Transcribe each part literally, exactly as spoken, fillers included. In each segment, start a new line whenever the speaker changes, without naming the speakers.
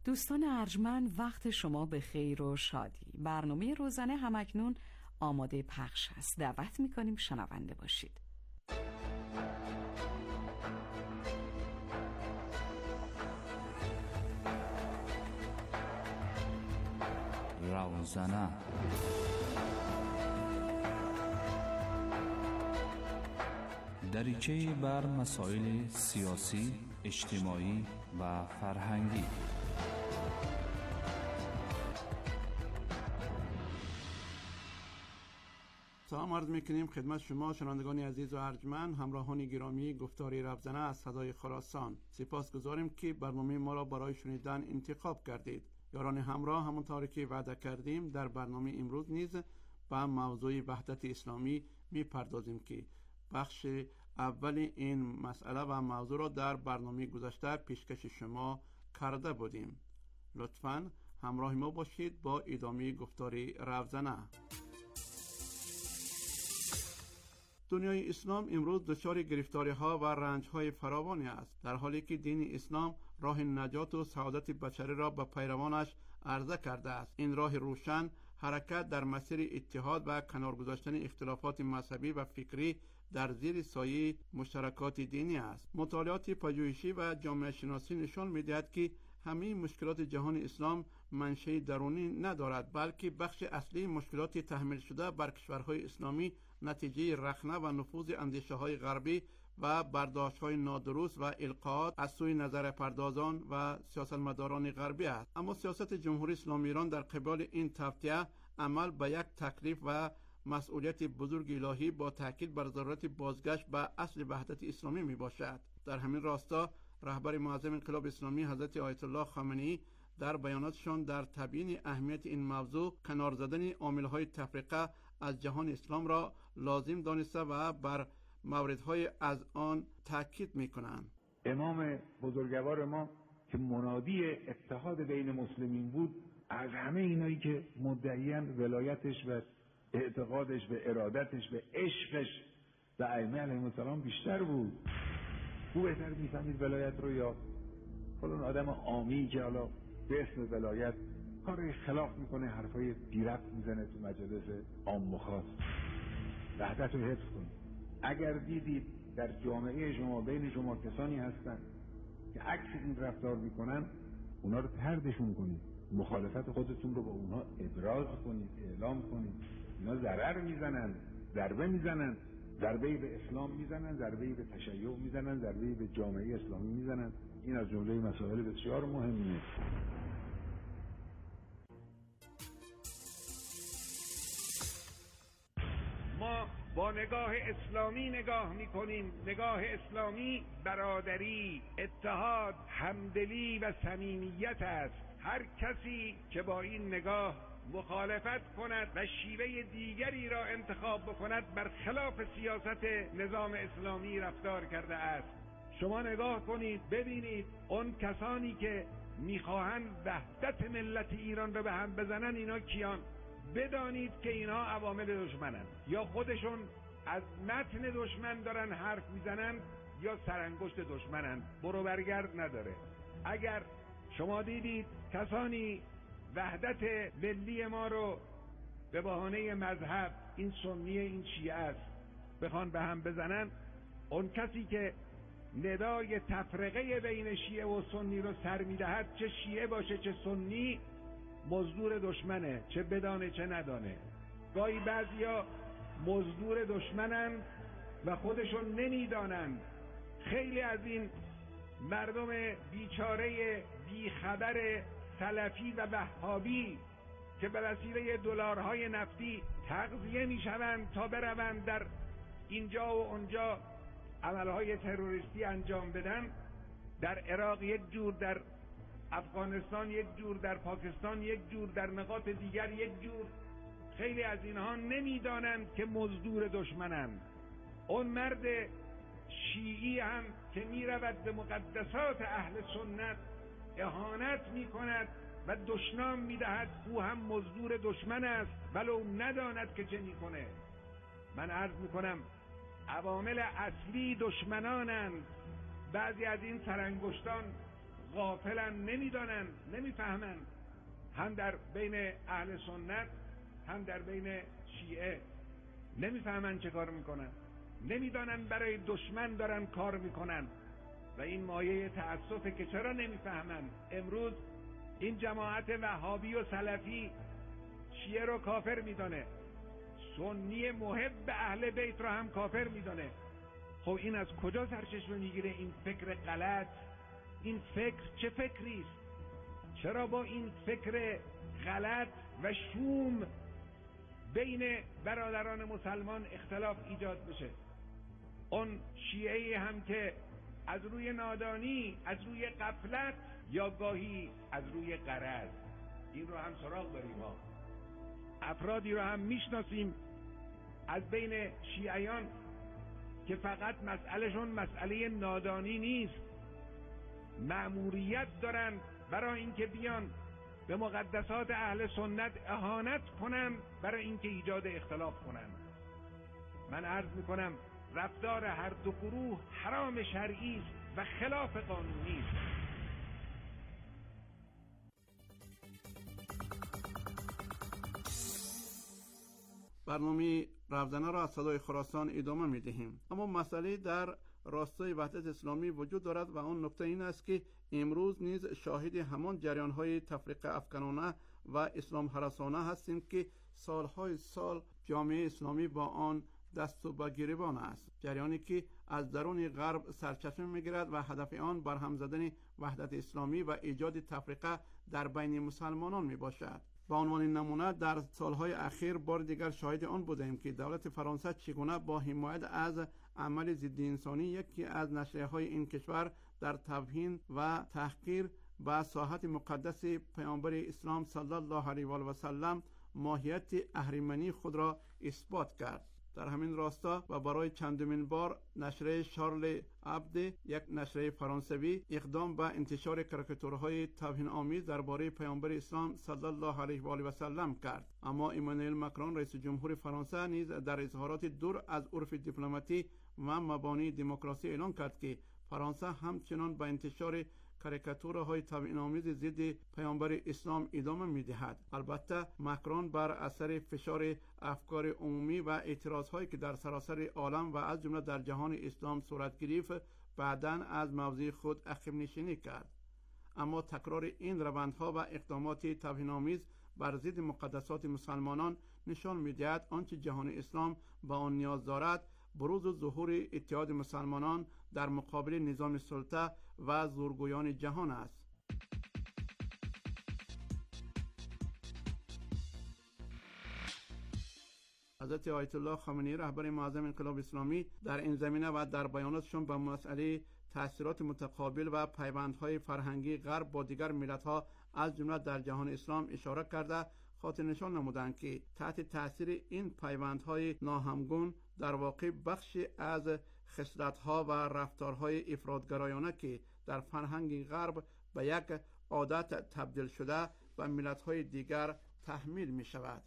دوستان ارجمند، وقت شما به خیر و شادی. برنامه روزانه همکنون آماده پخش است. دعوت می‌کنیم شنونده باشید.
روزانه دریچه بر مسائل سیاسی، اجتماعی و فرهنگی.
سلام عرض میکنیم خدمت شما شنوندگان عزیز و ارجمند، همراهان گرامی گفتاری ربزنه از صدای خراسان. سپاسگزاریم که برنامه ما را برای شنیدن انتخاب کردید. یاران همراه، همونطور که وعده کردیم در برنامه امروز نیز به موضوع وحدت اسلامی میپردازیم که بخش اول این مسئله و موضوع را در برنامه گذشته پیشکش شما کرده بودیم. لطفاً همراه ما باشید با ادامه گفتاری ربزنه. دنیای اسلام امروز دچار گرفتاری‌ها و رنج‌های فراوانی است، در حالی که دین اسلام راه نجات و سعادت بشری را به پیروانش عرضه کرده است. این راه روشن حرکت در مسیر اتحاد و کنار گذاشتن اختلافات مذهبی و فکری در زیر سایه مشترکات دینی است. مطالعات پژوهشی و جامعه شناسی نشان می‌دهد که همه مشکلات جهان اسلام منشأ درونی ندارد، بلکه بخش اصلی مشکلات تحمیل شده بر کشورهای اسلامی نتیجه رخنه و نفوذ اندیشه‌های غربی و برداشت‌های نادرست و القاءات از سوی نظر پردازان و سیاستمداران غربی است. اما سیاست جمهوری اسلامی ایران در قبال این توطئه عمل به یک تکلیف و مسئولیت بزرگ الهی با تاکید بر ضرورت بازگشت به اصل وحدت اسلامی می باشد. در همین راستا رهبر معظم انقلاب اسلامی حضرت آیت الله خامنه‌ای در بیاناتشان در تبیین اهمیت این موضوع کنار زدن عامل‌های تفرقه از جهان اسلام را لازم دانسته و بر موردهای از آن تاکید می‌کنند.
امام بزرگوار ما که منادی اتحاد بین مسلمین بود، از همه اینایی که مدعیان ولایتش و اعتقادش به ارادتش به عشقش به ائمه علیهم السلام بیشتر بود. او بهتر میفهمید ولایت رو یا فلان آدم عامی که حالا به اسم ولایت کار خلاف میکنه، حرفای بی ربط میزنه تو مجالس عام و خاص. وحدت رو حفظ کنید. اگر دیدید در جامعه شما بین شما کسانی هستن که عکس این رفتار میکنن، اونا رو طردشون کنید، مخالفت خودتون رو با اونها ابراز کنید، اعلام کنید. اینا ضرر میزنن، ضربه میزنن، ضربه‌ای به اسلام میزنن، ضربه‌ای به تشیع میزنن، ضربه‌ای به جامعه اسلامی میزنن. این از جمله مسائل بسیار مهمه.
ما با نگاه اسلامی نگاه میکنیم. نگاه اسلامی برادری، اتحاد، همدلی و صمیمیت است. هر کسی که با این نگاه مخالفت کند و شیوه دیگری را انتخاب بکند، بر خلاف سیاست نظام اسلامی رفتار کرده است. شما نگاه کنید ببینید اون کسانی که میخواهند وحدت ملت ایران رو به هم بزنن، اینا کیان؟ بدانید که اینا عوامل دشمنن، یا خودشون از متن دشمن دارن حرف میزنن یا سرانگشت دشمنن، برو برگرد نداره. اگر شما دیدید کسانی وحدت ملی ما رو به بهانه مذهب، این سنی این شیعه است، بخوان به هم بزنن، اون کسی که ندای تفرقه بین شیعه و سنی رو سر میدهد، چه شیعه باشه چه سنی، مزدور دشمنه، چه بدانه چه ندانه. گاهی بعضیا مزدور دشمنن و خودشون نمیدانند. خیلی از این مردم بیچاره بیخبر سلفی و وهابی که به وسیله دلارهای نفتی تغذیه میشوند تا بروند در اینجا و اونجا عملهای تروریستی انجام بدن، در عراق یک جور، در افغانستان یک جور، در پاکستان یک جور، در نقاط دیگر یک جور. خیلی از اینها نمیدانند که مزدور دشمنند. اون مرد شیعی هم که میرود به مقدسات اهل سنت اهانت میکند و دشنام میدهد، او هم مزدور دشمن است ولو نداند که چه میکنه. من عرض میکنم عوامل اصلی دشمنانند. بعضی از این سرانگشتان غافلن، نمیدانن، نمیفهمن، هم در بین اهل سنت هم در بین شیعه نمیفهمن چه کار میکنن، نمیدانن برای دشمن دارن کار میکنن و این مایه تأسفه که چرا نمیفهمن. امروز این جماعت وهابی و سلفی شیعه رو کافر میدانه، سنی محب اهل بیت رو هم کافر میدانه. خب این از کجا سرچشمه میگیره این فکر غلط؟ این فکر چه فکری است؟ چرا با این فکر غلط و شوم بین برادران مسلمان اختلاف ایجاد بشه؟ اون شیعه هم که از روی نادانی، از روی غفلت یا گاهی از روی غرض، این رو هم سراغ داریم. ما افرادی رو هم میشناسیم از بین شیعیان که فقط مسئلهشون مسئله نادانی نیست، مأموریت دارن برای اینکه بیان به مقدسات اهل سنت اهانت کنن، برای اینکه ایجاد اختلاف کنن. من عرض میکنم رفتار هر دو گروه حرام شرعی است و خلاف قانونی است.
برنامه رفزنه را از صدای خراسان ادامه می دهیم. اما مسئله در راستای وحدت اسلامی وجود دارد و اون نکته این است که امروز نیز شاهد همان جریان‌های تفرقه افکنانه و اسلام هراسانه هستیم که سالهای سال جامعه اسلامی با آن دست و گریبان است. جریانی که از درون غرب سرچشمه می‌گیرد و هدف آن برهم زدن وحدت اسلامی و ایجاد تفرقه در بین مسلمانان میباشد. با عنوان نمونه در سالهای اخیر بار دیگر شاهد آن بودیم که دولت فرانسه چگونه با حمایت از عمل ضد انسانی یکی از نشریه‌های این کشور در توهین و تحقیر به ساحت مقدس پیامبر اسلام صلی الله علیه و آله و سلم ماهیت اهریمنی خود را اثبات کرد. در همین راستا و برای چندمین بار نشریه شارل ابد، یک نشریه فرانسوی، اقدام به انتشار کاریکاتورهای توهین آمیز درباره پیامبر اسلام صلی الله علیه و آله و سلم کرد. اما ایمانوئل ماکرون رئیس جمهور فرانسه نیز در اظهارات دور از عرف دیپلماتی و مبانی دموکراسی اعلان کرد که فرانسه همچنان به انتشار کاریکاتورهای توهین آمیز ضد پیامبر اسلام ادامه می‌دهد. البته ماکرون بر اثر فشار افکار عمومی و اعتراض‌هایی که در سراسر عالم و از جمله در جهان اسلام صورت گرفت، بعداً از موضع خود عقب نشینی کرد. اما تکرار این روندها و اقدامات توهین آمیز بر ضد مقدسات مسلمانان نشان می‌دهد آنچه جهان اسلام به آن نیاز دارد بروز و ظهور اتحاد مسلمانان در مقابل نظام سلطه و زورگویان جهان است. حضرت آیت الله خامنه‌ای رهبر معظم انقلاب اسلامی در این زمینه و در بیاناتشون به مسئله تأثیرات متقابل و پیوندهای فرهنگی غرب با دیگر ملت‌ها از جمله در جهان اسلام اشاره کرده خاطر نشان نمودند که تحت تأثیر این پیوندهای ناهمگون در واقع بخشی از خصلت‌ها و رفتارهای افراط‌گرایانه که در فرهنگ غرب به یک عادت تبدیل شده و ملت‌های دیگر تحمیل می‌شود.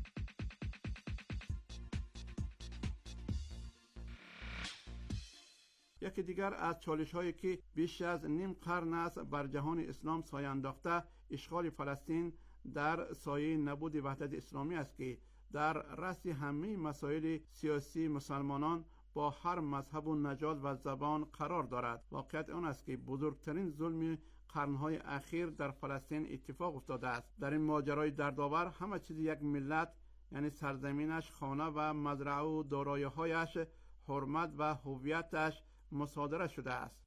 یکی دیگر از چالش‌هایی که بیش از نیم قرن است بر جهان اسلام سایه انداخته، اشغال فلسطین در سایه نبود وحدت اسلامی است که در رأس همه مسائل سیاسی مسلمانان با هر مذهب و نژاد و زبان قرار دارد. واقعیت آن است که بزرگترین ظلم قرنهای اخیر در فلسطین اتفاق افتاده است. در این ماجرای دردآور همه چیز یک ملت، یعنی سرزمینش، خانه و مزرعه و دارایی‌هایش، حرمت و هویتش مصادره شده است.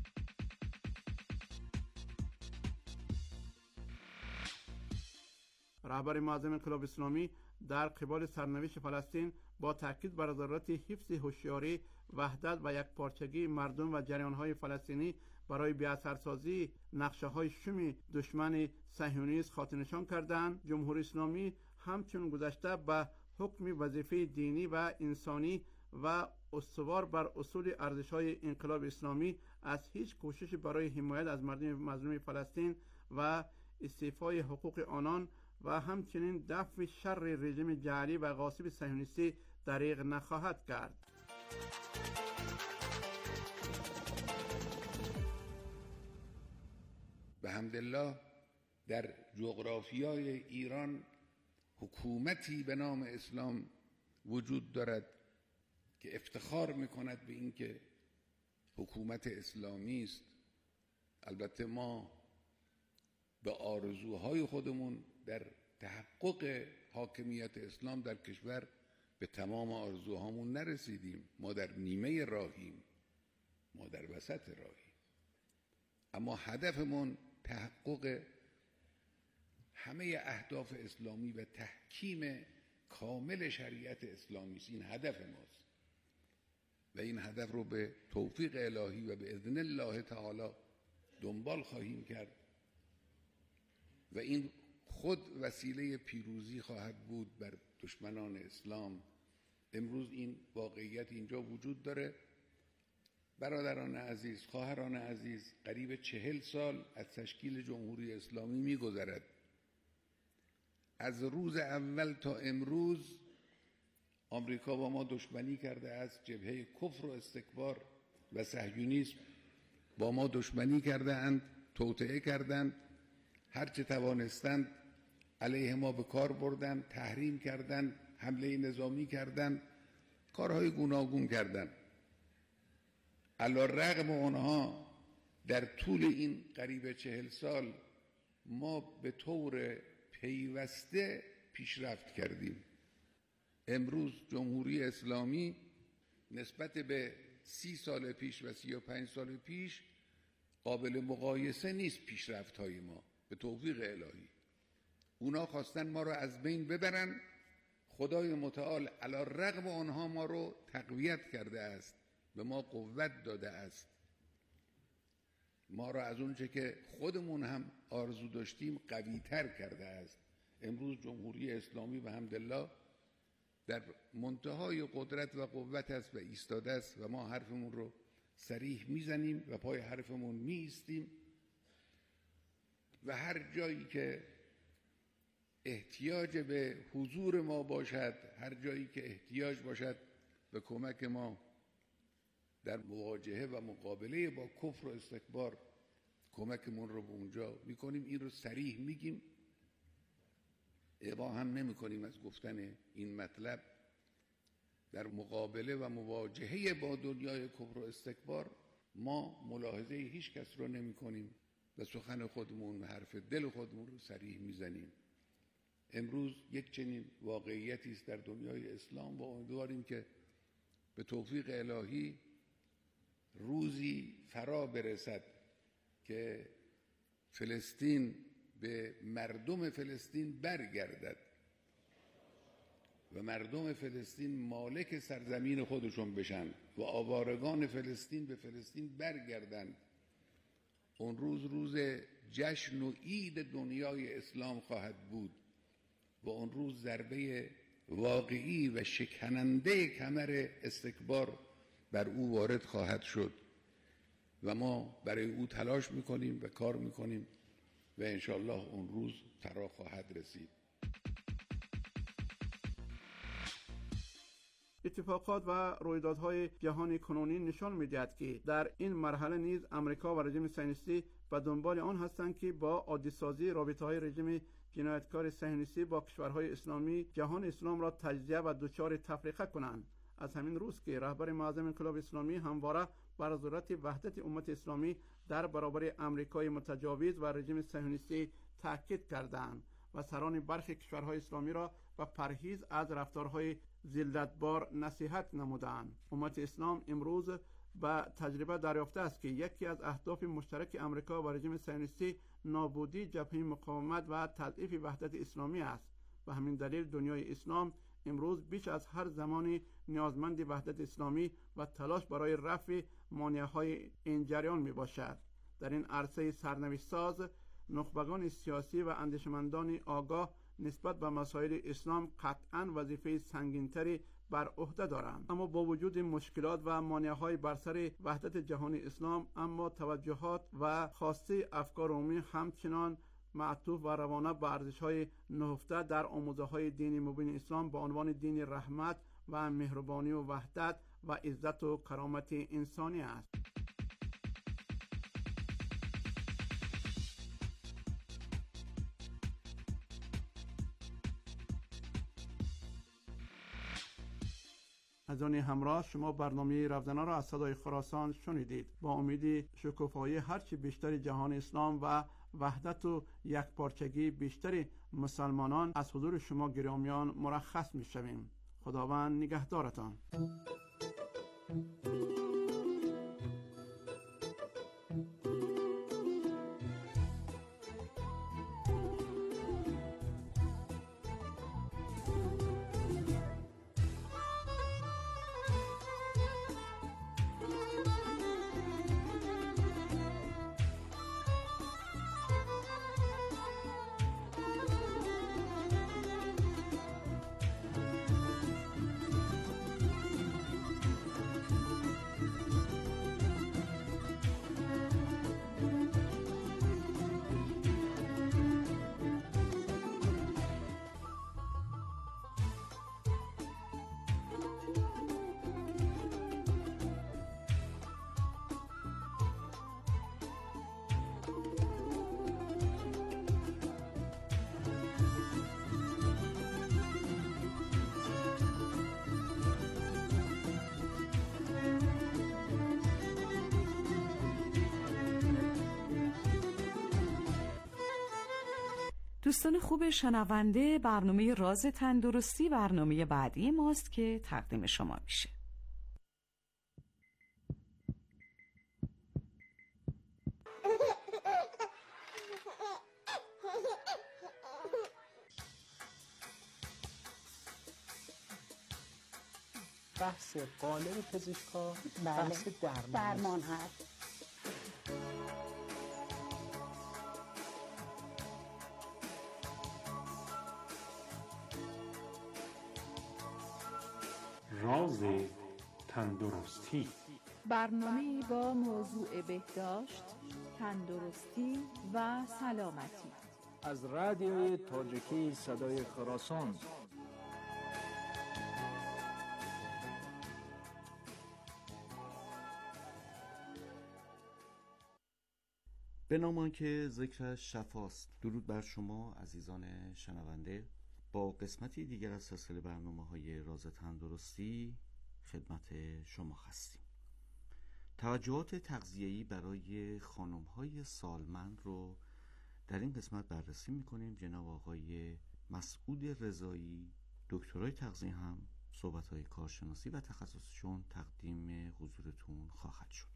رهبر معظم انقلاب اسلامی در قبال سرنوشت فلسطین با تاکید بر ضرورت حفظ هوشیاری، وحدت و یکپارچگی مردم و جریان‌های فلسطینی برای بی‌اثرسازی نقشه‌های شوم دشمن صهیونیست خاطر نشان کردند. جمهوری اسلامی همچون گذشته به حکم وظیفه دینی و انسانی و استوار بر اصول ارزش‌های انقلاب اسلامی از هیچ کوشش برای حمایت از مردم مظلوم فلسطین و استیفای حقوق آنان و همچنین دفع شر رژیم جعلی و غاصب صهیونیستی دریغ نخواهد کرد.
حمدالله در جغرافیای ایران حکومتی به نام اسلام وجود دارد که افتخار میکند به این که حکومت اسلامی است. البته ما به آرزوهای خودمون در تحقق حاکمیت اسلام در کشور به تمام آرزوهامون نرسیدیم. ما در نیمه راهیم، ما در وسط راهیم، اما هدفمون تحقق همه اهداف اسلامی و تحکیم کامل شریعت اسلامی است. این هدف ماست و این هدف رو به توفیق الهی و به اذن الله تعالی دنبال خواهیم کرد و این خود وسیله پیروزی خواهد بود بر دشمنان اسلام. امروز این واقعیت اینجا وجود داره. برادران عزیز، خواهران عزیز، قریب چهل سال از تشکیل جمهوری اسلامی می‌گذرد. از روز اول تا امروز آمریکا با ما دشمنی کرده است. جبهه کفر و استکبار و صهیونیسم با ما دشمنی کرده اند، توطئه کردند، هر چه توانستند علیه ما به کار بردند، تحریم کردند، حمله نظامی کردند، کارهای گوناگون کردند. علی رغم اونها در طول این قریب چهل سال ما به طور پیوسته پیشرفت کردیم. امروز جمهوری اسلامی نسبت به سی سال پیش و سی و پنج سال پیش قابل مقایسه نیست. پیشرفت های ما به توفیق الهی، اونا خواستن ما رو از بین ببرن. خدای متعال علی رغم آنها ما رو تقویت کرده است، به ما قوت داده است، ما را از اونچه که خودمون هم آرزو داشتیم قوی تر کرده است. امروز جمهوری اسلامی به حمدالله در منتهای قدرت و قوت است و ایستاده است و ما حرفمون رو صریح میزنیم و پای حرفمون می ایستیم و هر جایی که احتیاج به حضور ما باشد، هر جایی که احتیاج باشد به کمک ما در مواجهه و مقابله با کفر و استکبار، کمکمون رو به اونجا میکنیم. این رو صریح میگیم، ابا هم نمی کنیم از گفتن این مطلب. در مقابله و مواجهه با دنیای کفر و استکبار ما ملاحظه هیچ کس رو نمی کنیم و سخن خودمون و حرف دل خودمون رو صریح میزنیم. امروز یک چنین واقعیتی است در دنیای اسلام و امیدواریم که به توفیق الهی روزی فرا برسد که فلسطین به مردم فلسطین برگردد و مردم فلسطین مالک سرزمین خودشون بشن و آوارگان فلسطین به فلسطین برگردند. اون روز روز جشن و عید دنیای اسلام خواهد بود و اون روز ضربه واقعی و شکننده کمر استکبار بر او وارد خواهد شد و ما برای او تلاش میکنیم و کار میکنیم و انشاءالله اون روز فرا خواهد رسید.
اتفاقات و رویدادهای جهانی کنونی نشان می‌دهد که در این مرحله نیز امریکا و رژیم صهیونیستی به دنبال آن هستند که با عادی‌سازی رابطه‌های رژیم جنایتکار صهیونیستی با کشورهای اسلامی جهان اسلام را تجزیه و دچار تفریقه کنند. از همین روز که رهبر معظم انقلاب اسلامی همواره بر ضرورت وحدت امت اسلامی در برابر امریکای متجاوز و رژیم صهیونیستی تاکید کردند و سران برخی کشورهای اسلامی را به پرهیز از رفتارهای ذلتبار نصیحت نمودند. امت اسلام امروز به تجربه دریافته است که یکی از اهداف مشترک امریکا و رژیم صهیونیستی نابودی جبهه مقاومت و تضعیف وحدت اسلامی است. به همین دلیل دنیای اسلام امروز بیش از هر زمانی نیازمند وحدت اسلامی و تلاش برای رفع مانع‌های این جریان میباشد. در این عرصه سرنوشت ساز نخبگان سیاسی و اندیشمندان آگاه نسبت به مسائل اسلام قطعاً وظیفه سنگین‌تری بر عهده دارند. اما با وجود مشکلات و مانع‌های بر سر وحدت جهانی اسلام، اما توجهات و خواسته افکار عمومی همچنان معطوف و روانه به ارزش‌های نهفته در آموزه‌های دین مبین اسلام با عنوان دین رحمت و مهربانی و وحدت و عزت و کرامت انسانی است. عزیزان همراه، شما برنامه رفزنا را از صدای خراسان شنیدید. با امید شکوفایی هرچی بیشتر جهان اسلام و وحدت و یکپارچگی بیشتر مسلمانان از حضور شما گرامیان مرخص می شویم. خداوند نگهدارتان.
دوستان خوب شنونده، برنامه راز تندرستی برنامه بعدی ماست که تقدیم شما میشه.
بحث قالب پزشکا
بله.
بحث درمان,
درمان هست.
راز تندرستی،
برنامه با موضوع بهداشت، تندرستی و سلامتی
از رادیوی تاجیکی صدای خراسان.
به نام آنکه ذکرش شفاست. درود بر شما عزیزان شنونده. با قسمتی دیگر از سلسله برنامه‌های راز تندرستی خدمت شما هستیم. توجهات تغذیه‌ای برای خانم‌های سالمند رو در این قسمت بررسی می‌کنیم. جناب آقای مسعود رضایی، دکترای تغذیه، هم صحبت‌های کارشناسی و تخصصشون تقدیم حضورتون خواهد شد.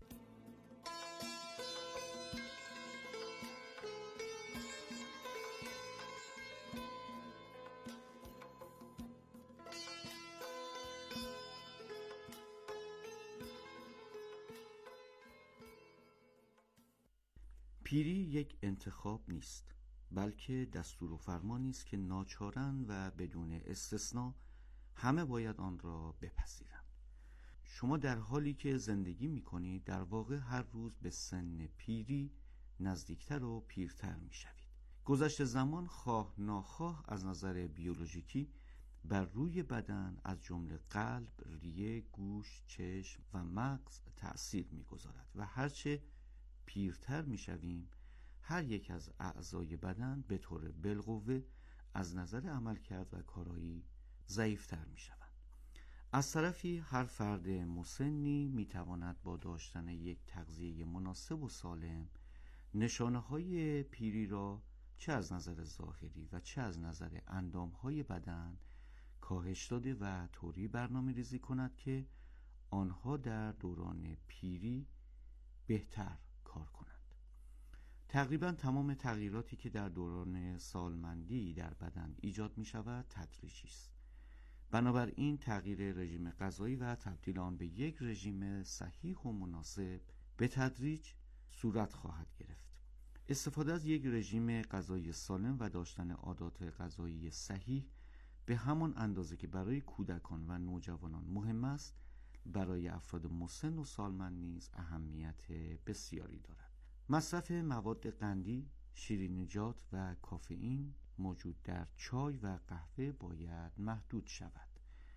پیری یک انتخاب نیست، بلکه دستور و فرمانی است که ناچارن و بدون استثناء همه باید آن را بپذیرند. شما در حالی که زندگی می‌کنید در واقع هر روز به سن پیری نزدیکتر و پیرتر می‌شوید. گذشت زمان خواه ناخواه از نظر بیولوژیکی بر روی بدن از جمله قلب، ریه، گوش، چشم و مغز تأثیر می‌گذارد و هرچه پیرتر میشویم هر یک از اعضای بدن به طور بالقوه از نظر عملکرد و کارایی ضعیفتر میشوند. از طرفی هر فرد مسنی میتواند با داشتن یک تغذیه مناسب و سالم نشانه های پیری را چه از نظر ظاهری و چه از نظر اندام های بدن کاهش داده و طوری برنامه ریزی کند که آنها در دوران پیری بهتر کار کنند. تقریبا تمام تغییراتی که در دوران سالمندی در بدن ایجاد می شود تدریجی است. بنابراین تغییر رژیم غذایی و تبدیل آن به یک رژیم صحیح و مناسب به تدریج صورت خواهد گرفت. استفاده از یک رژیم غذایی سالم و داشتن عادات غذایی صحیح به همان اندازه که برای کودکان و نوجوانان مهم است، برای افراد مسن و سالمند نیز اهمیت بسیاری دارد. مصرف مواد قندی، شیرینیجات و کافئین موجود در چای و قهوه باید محدود شود.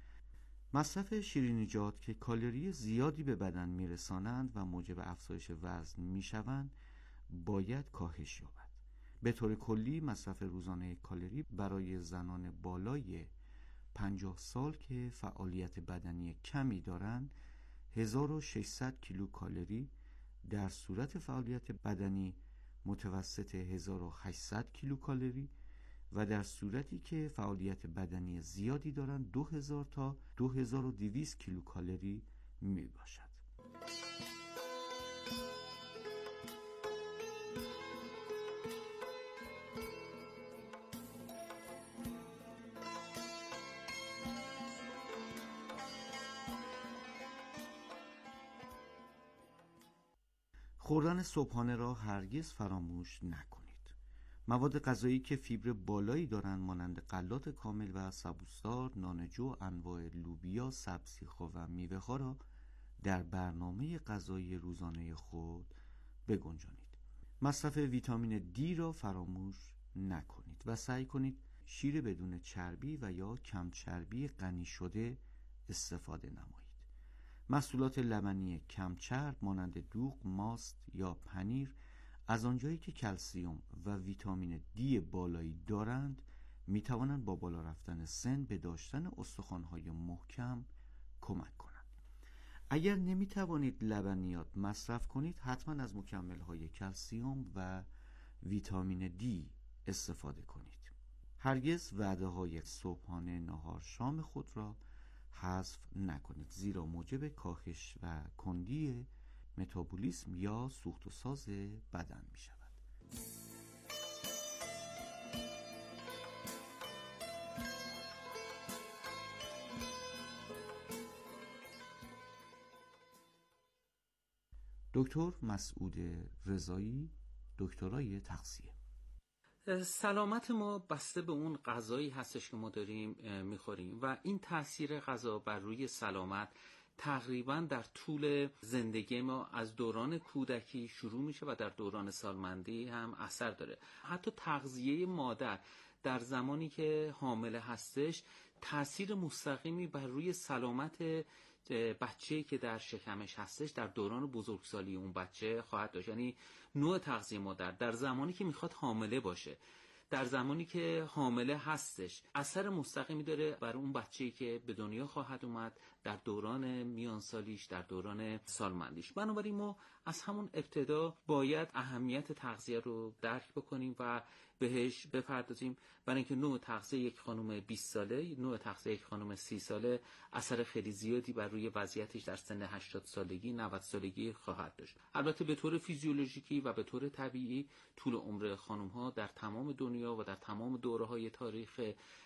مصرف شیرینیجات که کالری زیادی به بدن میرسانند و موجب افزایش وزن میشوند باید کاهش یابد. به طور کلی مصرف روزانه کالری برای زنان بالای پنجاه سال که فعالیت بدنی کمی دارند هزار و ششصد کیلوکالری، در صورت فعالیت بدنی متوسط هزار و هشتصد کیلوکالری و در صورتی که فعالیت بدنی زیادی دارند دو هزار تا دو هزار و دویست کیلوکالری می باشد. خوردن صبحانه را هرگز فراموش نکنید. مواد غذایی که فیبر بالایی دارند مانند غلات کامل و سبوسدار، نانجو، انواع لوبیا، سبزی‌ها و میوه‌ها را در برنامه غذایی روزانه خود بگنجانید. مصرف ویتامین دی را فراموش نکنید و سعی کنید شیر بدون چربی و یا کم چربی غنی شده استفاده نمایید. محصولات لبنی کم چرب مانند دوغ، ماست یا پنیر از آنجایی که کلسیم و ویتامین دی بالایی دارند می توانند با بالا رفتن سن به داشتن استخوان‌های محکم کمک کنند. اگر نمی توانید لبنیات مصرف کنید حتما از مکمل‌های کلسیم و ویتامین دی استفاده کنید. هرگز وعده‌های صبحانه، نهار، شام خود را حذف نکنید، زیرا موجب کاهش و کندی متابولیسم یا سوخت و ساز بدن می شود. دکتر مسعود رضایی، دکترای تغذیه.
سلامت ما بسته به اون غذایی هستش که ما داریم میخوریم و این تاثیر غذا بر روی سلامت تقریبا در طول زندگی ما از دوران کودکی شروع میشه و در دوران سالمندی هم اثر داره. حتی تغذیه مادر در زمانی که حامله هستش تاثیر مستقیمی بر روی سلامت بچه‌ای که در شکمش هستش در دوران بزرگسالی اون بچه خواهد داشت. یعنی نوع تغذیه مادر در زمانی که میخواد حامله باشه، در زمانی که حامله هستش اثر مستقیمی داره بر اون بچه‌ای که به دنیا خواهد اومد در دوران میانسالیش، در دوران سالمندیش. بنابراین ما از همون ابتدا باید اهمیت تغذیه رو درک بکنیم و بهش بپردازیم، برای اینکه نوع تغذیه یک خانم بیست ساله، نوع تغذیه یک خانم سی ساله اثر خیلی زیادی بر روی وضعیتش در سن هشتاد سالگی، نود سالگی خواهد داشت. البته به طور فیزیولوژیکی و به طور طبیعی طول عمر خانم ها در تمام دنیا و در تمام دوره‌های تاریخ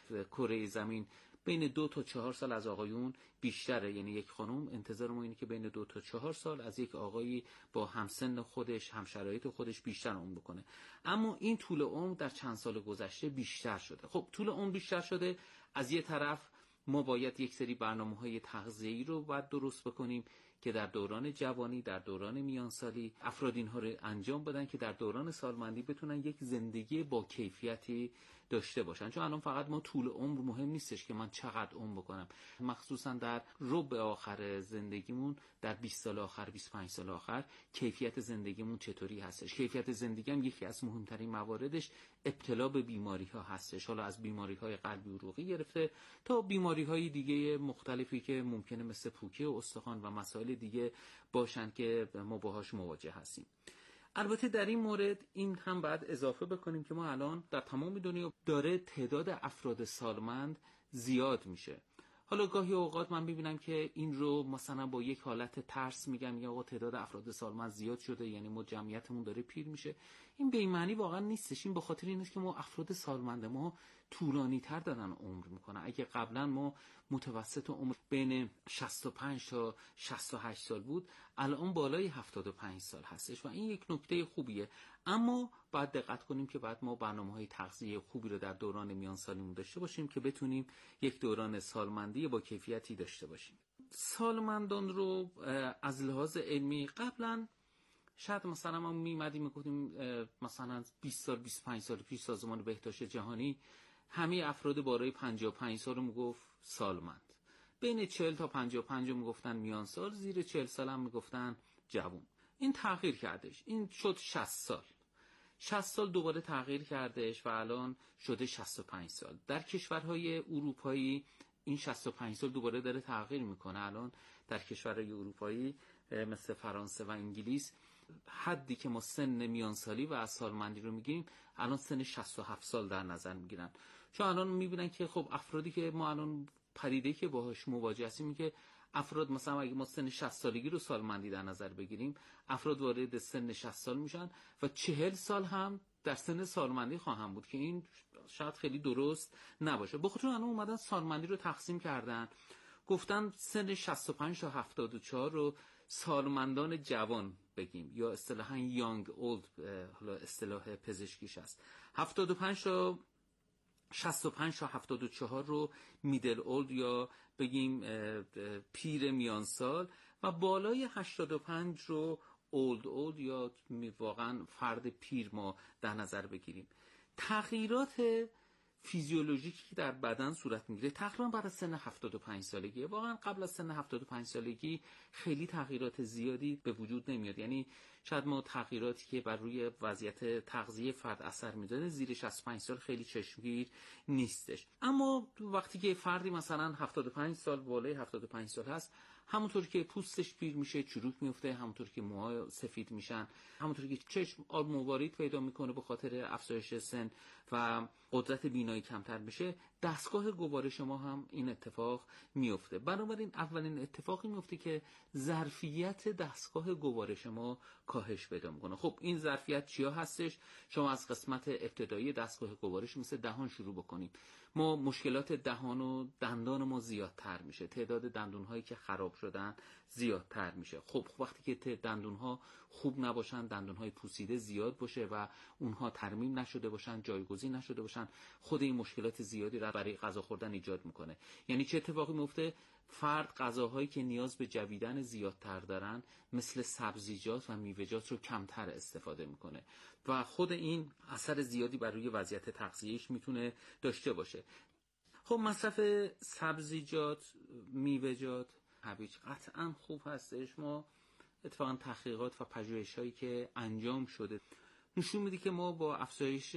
کره زمین بین دو تا چهار سال از آقایون بیشتره. یعنی یک خانم انتظار ما اینه که بین دو تا چهار سال از یک آقایی با همسن خودش، هم شرایط خودش بیشتر عمر بکنه. اما این طول عمر در چند سال گذشته بیشتر شده. خب طول عمر بیشتر شده، از یه طرف ما باید یک سری برنامه‌های تغذیه‌ای رو باید درست بکنیم که در دوران جوانی، در دوران میانسالی افراد اینها رو انجام بدن که در دوران سالمندی بتونن یک زندگی با کیفیتی داشته باشن. چون الان فقط ما طول عمر مهم نیستش که من چقدر عمر بکنم، مخصوصا در ربع آخر زندگیمون، در بیست سال آخر، بیست و پنج سال آخر کیفیت زندگیمون چطوری هستش. کیفیت زندگی هم یکی از مهمترین مواردش ابتلا به بیماری ها هستش، حالا از بیماری های قلبی و عروقی گرفته تا بیماری های دیگه مختلفی که ممکنه مثل پوکی و استخوان و مسائل دیگه باشن که ما باهاش مواجه هستیم. البته در این مورد این هم باید اضافه بکنیم که ما الان در تمام دنیا داره تعداد افراد سالمند زیاد میشه. حالا گاهی اوقات من میبینم که این رو مثلا با یک حالت ترس میگم یا آقا تعداد افراد سالمند زیاد شده، یعنی ما جمعیتمون داره پیر میشه. این به این معنی واقعا نیستش. این به خاطر اینه که ما افراد سالمند ما طولانی تر دارن عمر میکنن. اگه قبلا ما متوسط عمر بین شصت و پنج تا شصت و هشت سال بود، الان بالای هفتاد و پنج سال هستش و این یک نکته خوبیه. اما باید دقت کنیم که بعد ما برنامه‌های تغذیه خوبی رو در دوران میانسالیمون داشته باشیم که بتونیم یک دوران سالمندی با کیفیتی داشته باشیم. سالمندان رو از لحاظ علمی قبلا شاید مثلا ما میمدیم میگفتیم مثلا بیست سال بیست و پنج سال پیش سازمان بهداشت جهانی همه افراد بالای پنجاه و پنج سال رو میگفت سالمند، بین چهل تا پنجاه و پنج رو میگفتن میانسال، زیر چهل سال هم میگفتن جوان. این تغییر کردش، این شد شصت سال. شصت سال دوباره تغییر کردش و الان شده شصت و پنج سال. در کشورهای اروپایی این شصت و پنج سال دوباره داره تغییر میکنه. الان در کشورهای اروپایی مثل فرانسه و انگلیس حدی که ما سن میانسالی و از سالمندی رو میگیم الان سن شصت و هفت سال در نظر میگیرن، چون الان میبینن که خب افرادی که ما الان پدیده‌ای که باهاش مواجه هستیم که افراد مثلا اگه ما سن شصت سالگی رو سالمندی در نظر بگیریم، افراد وارد سن شصت سال میشن و چهل سال هم در سن سالمندی خواهم بود که این شاید خیلی درست نباشه. بخاطر الان اومدن سالمندی رو تقسیم کردن، گفتن سن شصت و پنج تا هفتاد و چهار رو سالمندان جوان بگیم یا اصطلاحاً یانگ اولد، حالا اصطلاح پزشکیش هست. هفتاد و پنج تا شصت و پنج تا هفتاد و چهار رو میدل اولد یا بگیم پیر میان سال و بالای هشتاد و پنج رو اولد اولد یا واقعا فرد پیر ما در نظر بگیریم. تغییرات فیزیولوژیکی که در بدن صورت میگیره تقریبا بعد از سن هفتاد و پنج سالگی. واقعا قبل از سن هفتاد و پنج سالگی خیلی تغییرات زیادی به وجود نمیاد، یعنی شاید ما تغییراتی که بر روی وضعیت تغذیه فرد اثر میذاره زیر شصت و پنج سال خیلی چشمگیر نیستش. اما وقتی که فردی مثلا هفتاد و پنج سال، بالای هفتاد و پنج سال هست، همونطور که پوستش پیر میشه چروک میفته، همونطور که موها سفید میشن، همونطور که چشم آب موارید پیدا میکنه به خاطر افزایش سن و قدرت بینایی کمتر بشه، دستگاه گوارش ما هم این اتفاق میفته. بنابراین اولین اتفاقی میفته که ظرفیت دستگاه گوارش ما کاهش پیدا میکنه. خب این ظرفیت چیا هستش؟ شما از قسمت ابتدایی دستگاه گوارش مثل دهان شروع بکنیم. ما مشکلات دهان و دندان ما زیادتر میشه، تعداد دندون هایی که خراب شدن زیادتر میشه. خب وقتی که دندون ها خوب نباشن، دندون های پوسیده زیاد باشه و اونها ترمیم نشده باشن، جایگزین نشده باشن، خود این مشکلات زیادی را برای غذا خوردن ایجاد میکنه. یعنی چه اتفاقی میفته؟ فرد غذاهایی که نیاز به جویدن زیادتر دارن مثل سبزیجات و میوه‌جات رو کمتر استفاده میکنه و خود این اثر زیادی بر روی وضعیت تغذیه‌اش میتونه داشته باشه. خب مصرف سبزیجات، میوه‌جات، هویج قطعا خوب هستش. ما اتفاقا تحقیقات و پژوهش‌هایی که انجام شده نشون میده که ما با افزایش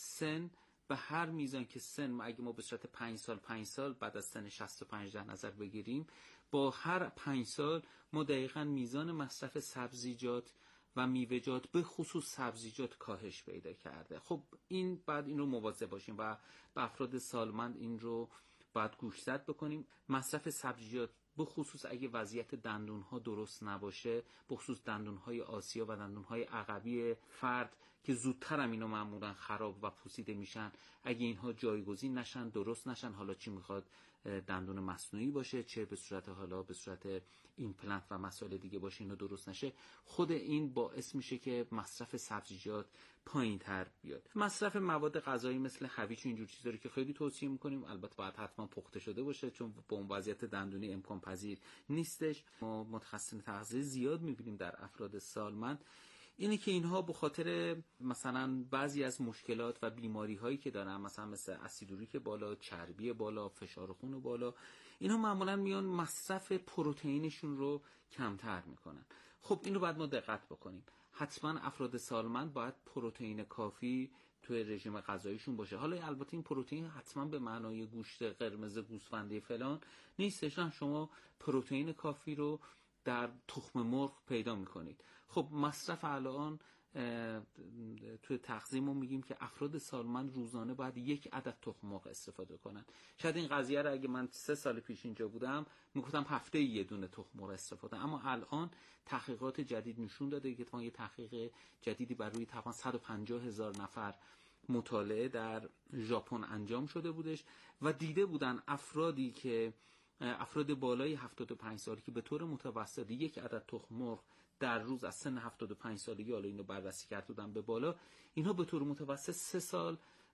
سن به هر میزان که سن، اگه ما به صورت پنج سال پنج سال بعد از سن شصت و پنج در نظر بگیریم، با هر پنج سال ما دقیقاً میزان مصرف سبزیجات و میوه‌جات به خصوص سبزیجات کاهش پیدا کرده. خب این بعد این رو مواظب باشیم و به افراد سالمند این رو باید گوشزد بکنیم. مصرف سبزیجات به خصوص اگه وضعیت دندون‌ها درست نباشه، به خصوص دندون‌های آسیا و دندون‌های عقبی فرد که زودتر هم اینا معمولا خراب و پوسیده میشن، اگه اینها جایگزین نشن، درست نشن، حالا چی میخواد دندون مصنوعی باشه چه به صورت حالا به صورت ایمپلنت و مسائل دیگه باشه، اینا درست نشه، خود این باعث میشه که مصرف سبزیجات پایین‌تر بیاد. مصرف مواد غذایی مثل هویج و اینجور چیزا رو که خیلی توصیه میکنیم، البته باید حتما پخته شده باشه چون با اون وضعیت دندونی امکان پذیر نیستش. ما متخصصین تغذیه زیاد میبینیم در افراد سالمند اینه که اینها به خاطر مثلا بعضی از مشکلات و بیماری هایی که دارن، مثلا مثل اسیدوریک بالا، چربی بالا، فشار خون بالا، اینها معمولا میان مصرف پروتئینشون رو کمتر میکنن. خب این رو باید ما دقت بکنیم. حتما افراد سالمند باید پروتئین کافی توی رژیم غذاییشون باشه. حالا البته این پروتئین حتما به معنای گوشت قرمز گوسفندی فلان نیستش، نه، شما پروتئین کافی رو در تخم مرغ پیدا میکنید. خب مصرف الان توی تغذیه ما میگیم که افراد سالمند روزانه باید یک عدد تخم مرغ استفاده کنن. شاید این قضیه رو اگه من سه سال پیش اینجا بودم میگفتم هفته یه دونه تخم مرغ استفاده، اما الان تحقیقات جدید نشون داده که یه تحقیق جدیدی بر روی تقریبا صد و پنجاه هزار نفر مطالعه در ژاپن انجام شده بودش و دیده بودن افرادی که افراد بالای هفتاد و پنج سالی که به طور متوسط یک عدد تخم مرغ در روز از سن هفتاد و پنج سالگی، حالا اینو بررسی کرده بودن به بالا، اینها به طور متوسط سه سال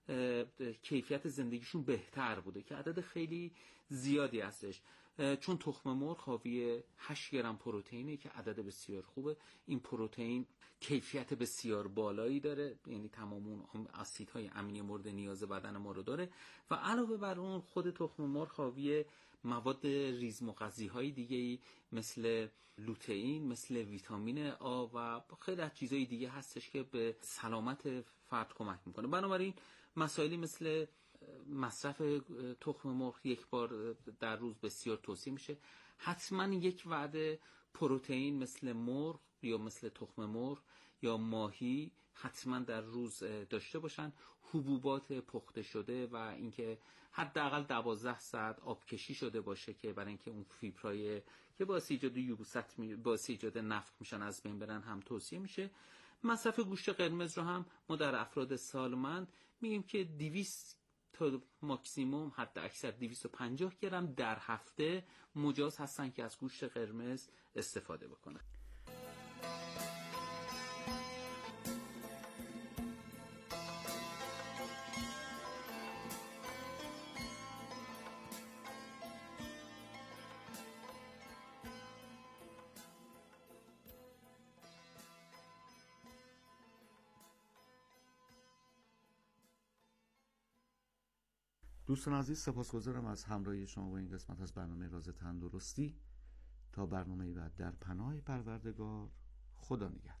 کیفیت زندگیشون بهتر بوده که عدد خیلی زیادی هستش، چون تخم مرغ حاوی هشت گرم پروتئینه که عدد بسیار خوبه. این پروتئین کیفیت بسیار بالایی داره، یعنی تمام اون اسیدهای امینی مورد نیاز بدن ما رو داره و علاوه بر اون خود تخم مرغ حاوی مواد ریزمغذی‌های دیگه‌ای مثل لوتئین، مثل ویتامین آ و خیلی از چیزهای دیگه هستش که به سلامت فرد کمک میکنه. بنابراین مسائلی مثل مصرف تخم مرغ یک بار در روز بسیار توصیه میشه. حتما یک وعده پروتئین مثل مرغ یا مثل تخم مرغ یا ماهی حتما در روز داشته باشن. حبوبات پخته شده و اینکه حداقل دوازده ساعت آب کشی شده باشه که برای اینکه اون فیبرای که باعث ایجاد یبوست می... باعث ایجاد نفخ میشن از بین برن هم توصیه میشه. مصرف گوشت قرمز رو هم ما در افراد سالمند میگیم که دویست تا ماکسیموم حد اکثر دویست و پنجاه گرم در هفته مجاز هستن که از گوشت قرمز استفاده بکنن.
دوستان عزیز، سپاسگزارم از همراهی شما با این قسمت از برنامه راز تندرستی. تا برنامه بعد، در پناه پروردگار، خدا نگهدار.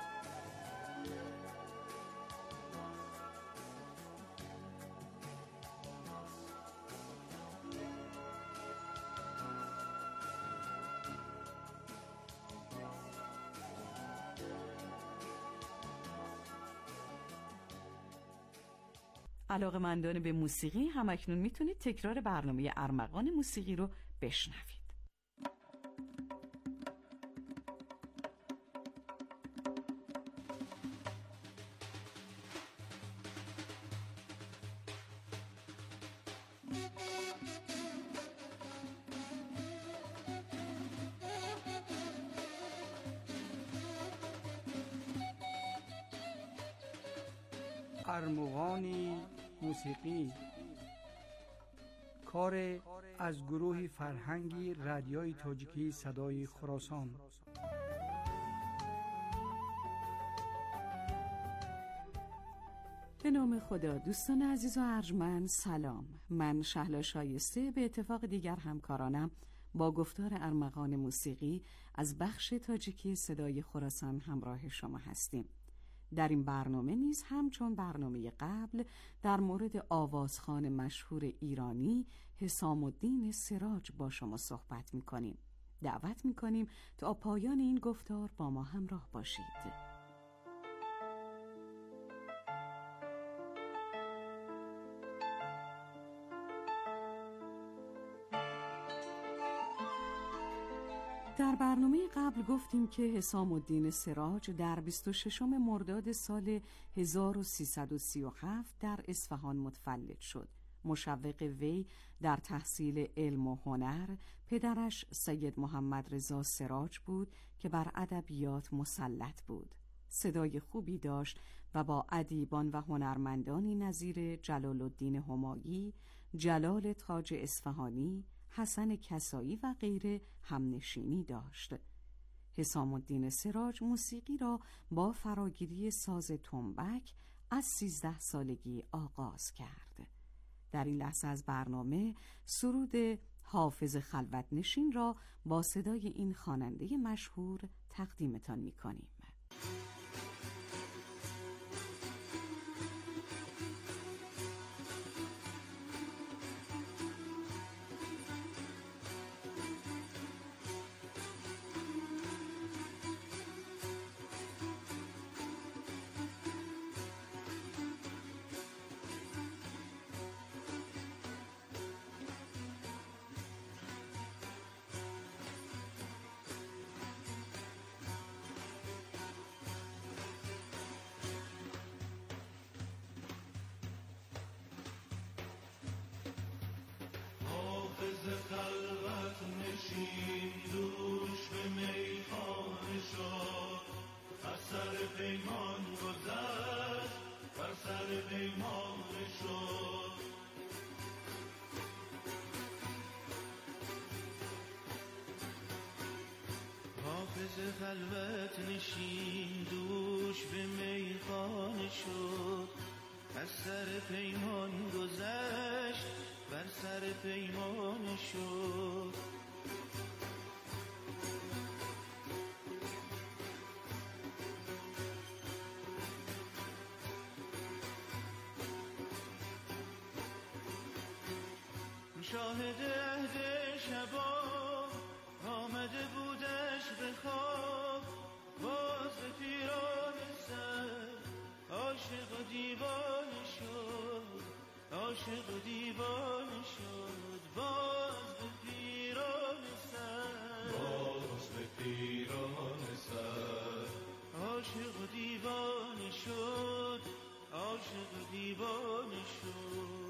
علاقه‌مندان به موسیقی همکنون میتونید تکرار برنامه ارمغان موسیقی رو بشنوید.
ارمغان موسیقی، کار از گروه فرهنگی رادیوی تاجیکی صدای خراسان.
به نام خدا. دوستان عزیز و ارجمند سلام. من شهلا شایسته به اتفاق دیگر همکارانم با گفتار ارمغان موسیقی از بخش تاجیکی صدای خراسان همراه شما هستیم. در این برنامه نیز همچون برنامه قبل در مورد آوازخوان مشهور ایرانی حسام الدین سراج با شما صحبت می‌کنیم. دعوت می‌کنیم تا پایان این گفتار با ما همراه باشید. در برنامه قبل گفتیم که حسام الدین سراج در بیست و ششم مرداد سال هزار و سیصد و سی و هفت در اصفهان متولد شد. مشوق وی در تحصیل علم و هنر پدرش سید محمد رضا سراج بود که بر ادبیات مسلط بود. صدای خوبی داشت و با ادیبان و هنرمندانی نظیر جلال الدین همایی، جلال تاج اصفهانی، حسن کسایی و غیره همنشینی داشت. حسام الدین سراج موسیقی را با فراگیری ساز تنبک از سیزده سالگی آغاز کرد. در این لحظه از برنامه سرود حافظ خلوت نشین را با صدای این خواننده مشهور تقدیمتان می‌کنیم.
خلوت نشین دوش به میخانه شد، بر سر پیمان گذشت، بر سر پیمان شد. حافظ خلوت نشین دوش به میخانه شد، بر سر پیمان گذشت، بر سر پیمان شد. شاهد عهد شباب آمده بودش به خواب، باز به پیران سر عاشق و دیوانه شد، عاشق و دیوانه شد. باز به پیران سر، باز به پیران سر عاشق و دیوانه شد، عاشق و دیوانه شد.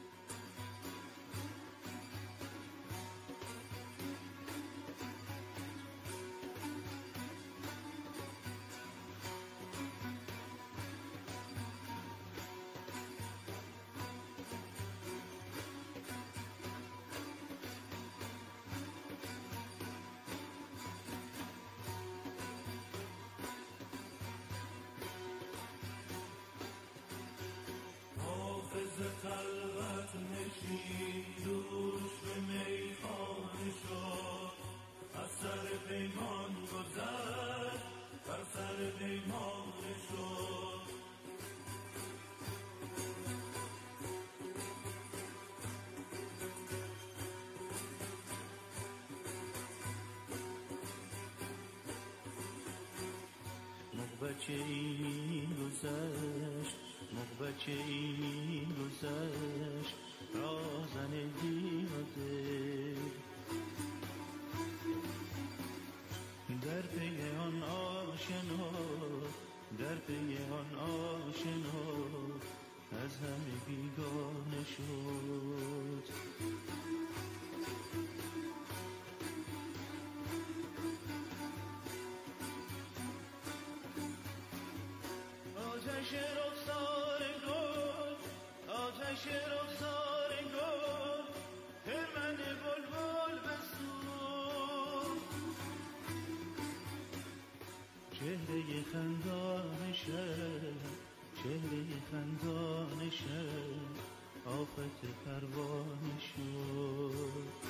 خلوت نشین دوش به میخانه شد، از سر پیمان گذشت بر سر پیمانه شد.
مغبچه این گذشت، مغبچه این گذشت رازن دیوده، در پی آن آشنا، در پی آن آشنا از همه بیگانه شد. آتش رخسار گل، آتش رخسار گل خرمن بلبل بسوخت، چهره خندان شب، چهره خندان شب آفت پروانه شد.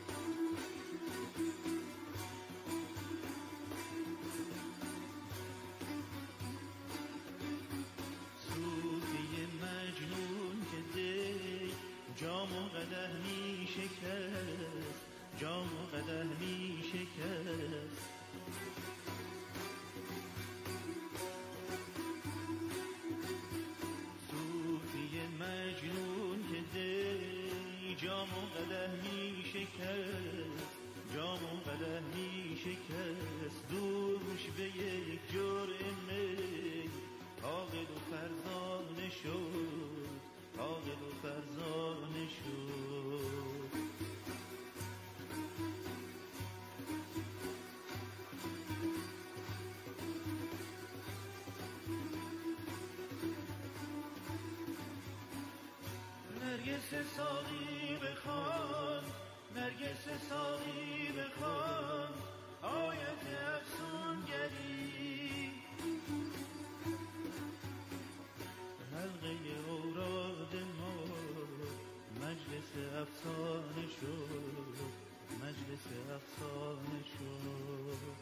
جام و قدح می شکست، جام و قدح می شکست. صوفی مجنون که دی جام و قدح می شکست، جام و قدح می شکست. دوش به یک جرعه می عاقل و فرزانه شد، عاقل و فرزانه شد. نرگس ساقی بخوان، نرگس ساقی بخوان آیت افسونگری، حلقه اوراد ما مجلس افسانه شد، مجلس افسانه شد.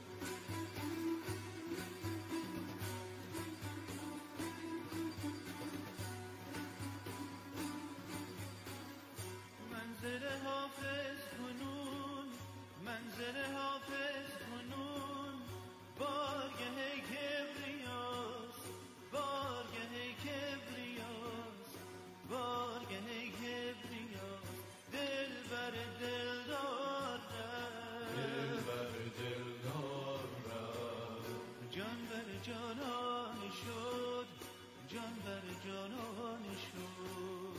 منزل حافظ کنون، منزل حافظ کنون بارگه کبریاست، بارگه کبریاست، بارگه کبریاست. دل بر دلدار رفت،
دل بر دلدار رفت.
جان بر جانان شد، جان بر جانان شد.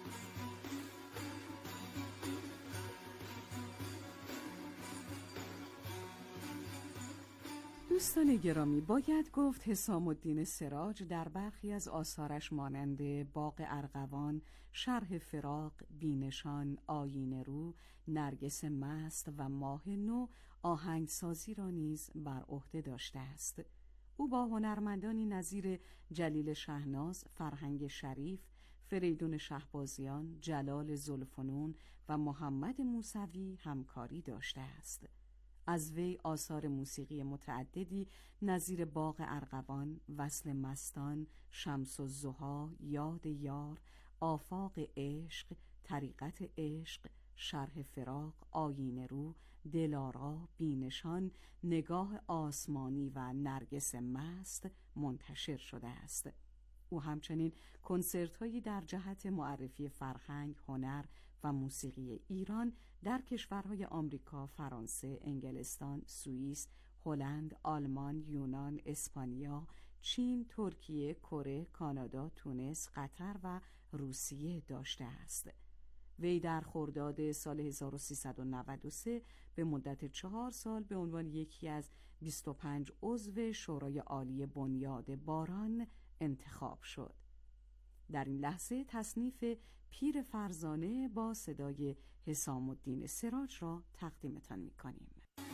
دوستان گرامی، باید گفت حسام الدین سراج در برخی از آثارش مانند باغ ارغوان، شرح فراق، بینشان، آیینه رو، نرگس مست و ماه نو آهنگسازی را نیز بر عهده داشته است. او با هنرمندانی نظیر جلیل شهناز، فرهنگ شریف، فریدون شهبازیان، جلال ذوالفنون و محمد موسوی همکاری داشته است. از وی آثار موسیقی متعددی نظیر باغ ارغوان، وصل مستان، شمس الضحی، یاد یار، آفاق عشق، طریقت عشق، شرح فراق، آیینه رو، دلارا، بینشان، نگاه آسمانی و نرگس مست منتشر شده است. او همچنین کنسرت‌هایی در جهت معرفی فرهنگ، هنر و موسیقی ایران در کشورهای آمریکا، فرانسه، انگلستان، سوئیس، هلند، آلمان، یونان، اسپانیا، چین، ترکیه، کره، کانادا، تونس، قطر و روسیه داشته است. وی در خرداد سال هزار و سیصد و نود و سه به مدت چهار سال به عنوان یکی از بیست و پنج عضو شورای عالی بنیاد باران انتخاب شد. در این لحظه تصنیف پیر فرزانه با صدای حسام الدین سراج را تقدیمتان می‌کنیم.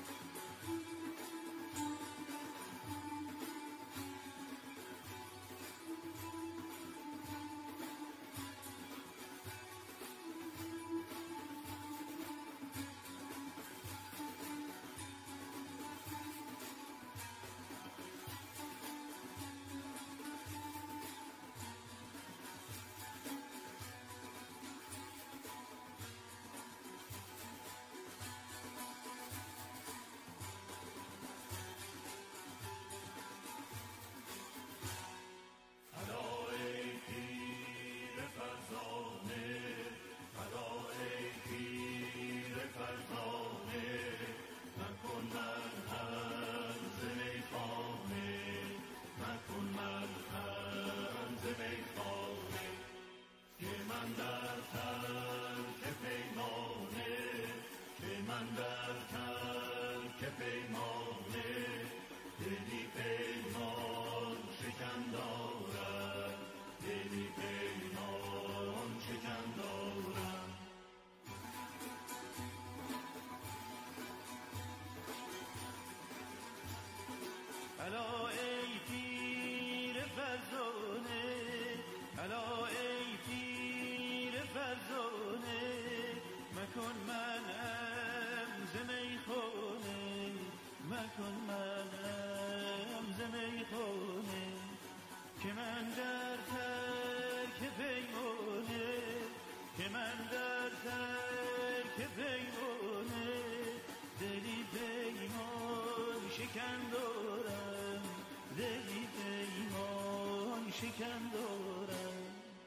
الا ای پیر فرزانه، الا ای پیر فرزانه، مکن منم ز میخانه، مکن منم ز میخانه، که من در ترک پیمانه، که من در ترک پیمانه، دلی پیمان شکن دارم، دلی پیمان شکن دارم.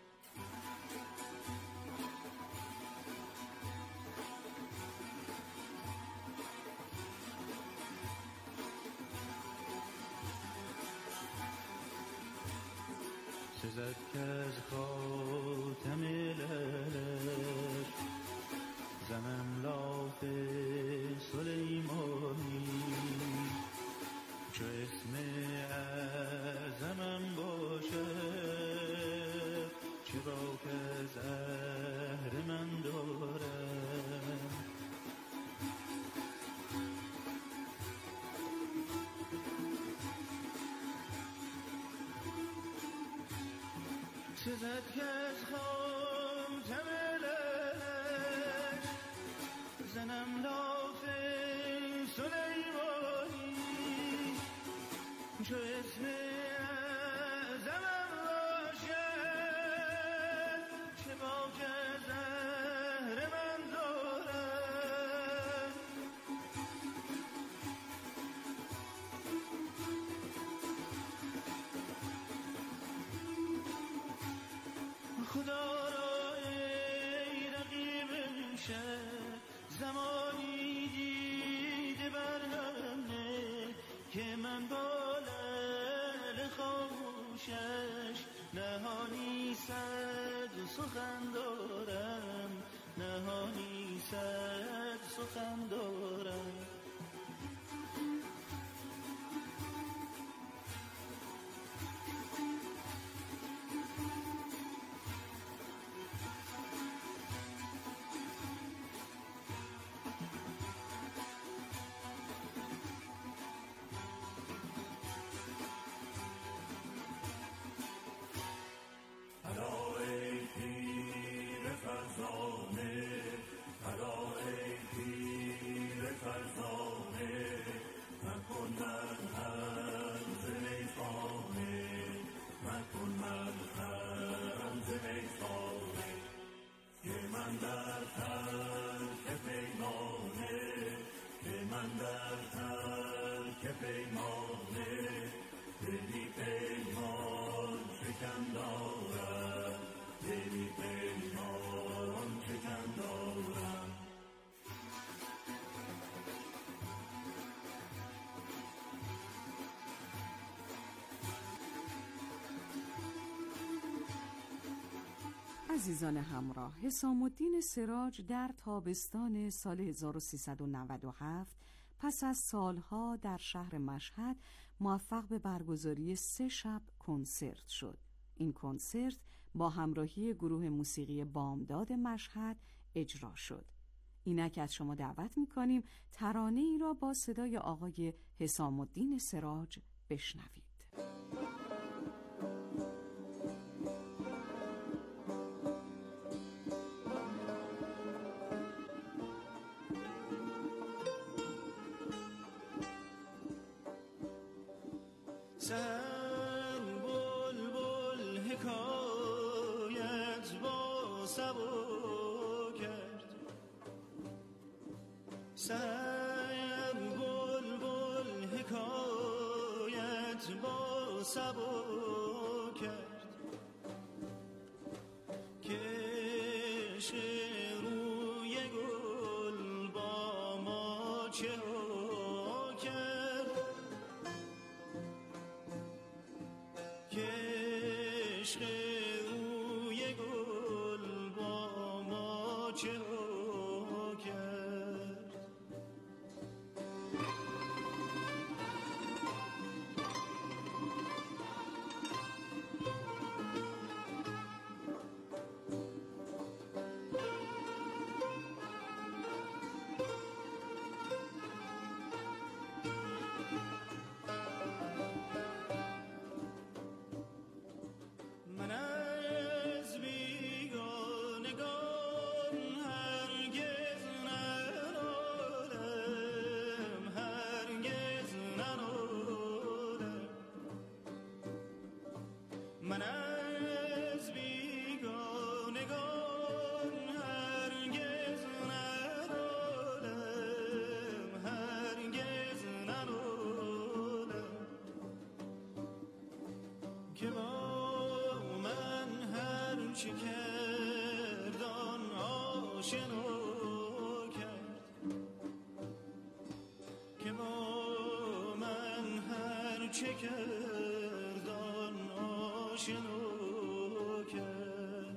سزد که از خاتم لعلش زنم لاف سلیمانی، چو اسم اعظمم باشد چه باک از زهر من دارم. سزد که از خاتم لعلش زنم لاف سلیمانی، چو اسم اعظمم باشد چه باک از زهر من دارد. خدا را ای رقیب امشب زمانی دیده بر هم نه، که من با لعل خاموشش نهانی صد سخن دارم، نهانی صد سخن دارم.
فرزانه، الا ای پیر فرزانه.
عزیزان همراه، حسام الدین سراج در تابستان سال هزار و سیصد و نود و هفت پس از سالها در شهر مشهد موفق به برگزاری سه شب کنسرت شد. این کنسرت با همراهی گروه موسیقی بامداد مشهد اجرا شد. اینک از شما دعوت می‌کنیم ترانه ای را با صدای آقای حسام الدین سراج بشنوید.
سر بلبل حکایت با سبا کرد، سر بلبل حکایت با سبا کرد که عشق روی گل با ما چه من از بیگانگان هرگز ننالم، هرگز ننالم که با من هر چه کرد آن آشنا کرد، که با من هر چه کرد آن آشنا کرد.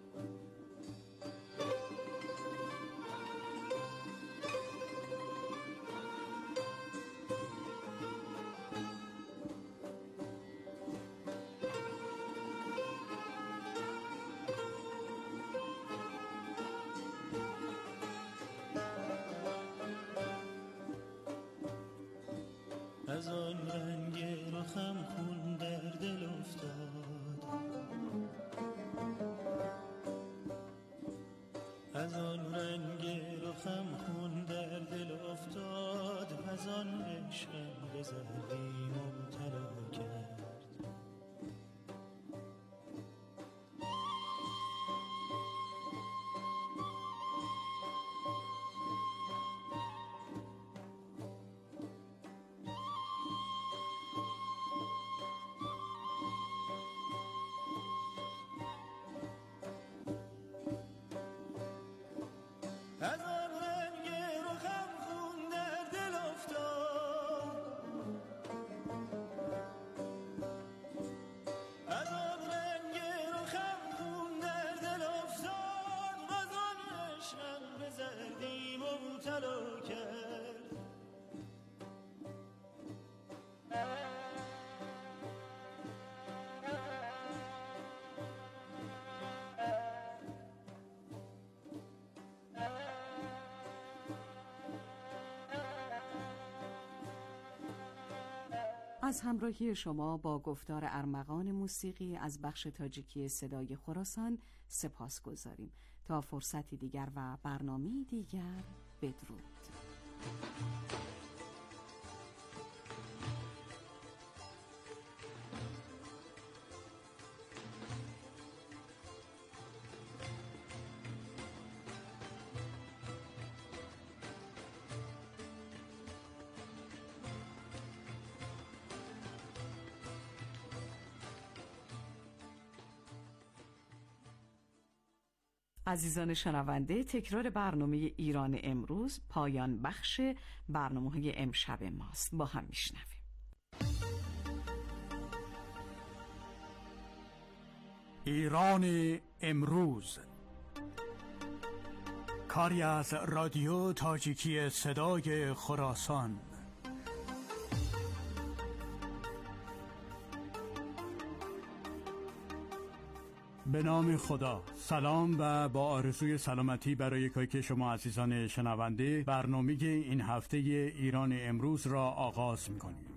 از آن رنگ رخم خون در دل افتاد، از آن رنگ رخم خون در دل افتاد، از آن عشقم به زردی مبتلا کرد. از آن رنگ رخم خون در دل افتاد، از آن رنگ رخم خون در دل افتاد، از آن عشقم به زردی مبتلا کرد.
از همراهی شما با گفتار ارمغان موسیقی از بخش تاجیکی صدای خراسان سپاس گذاریم. تا فرصتی دیگر و برنامه دیگر، بدرود. عزیزان شنونده، تکرار برنامه ایران امروز پایان بخش برنامه‌های امشب ماست. با هم میشنویم.
ایران امروز، کاری از رادیو تاجیکی صدای خراسان. به نام خدا. سلام و با آرزوی سلامتی برای کایک شما عزیزان شنونده، برنامه این هفته ایران امروز را آغاز می‌کنیم.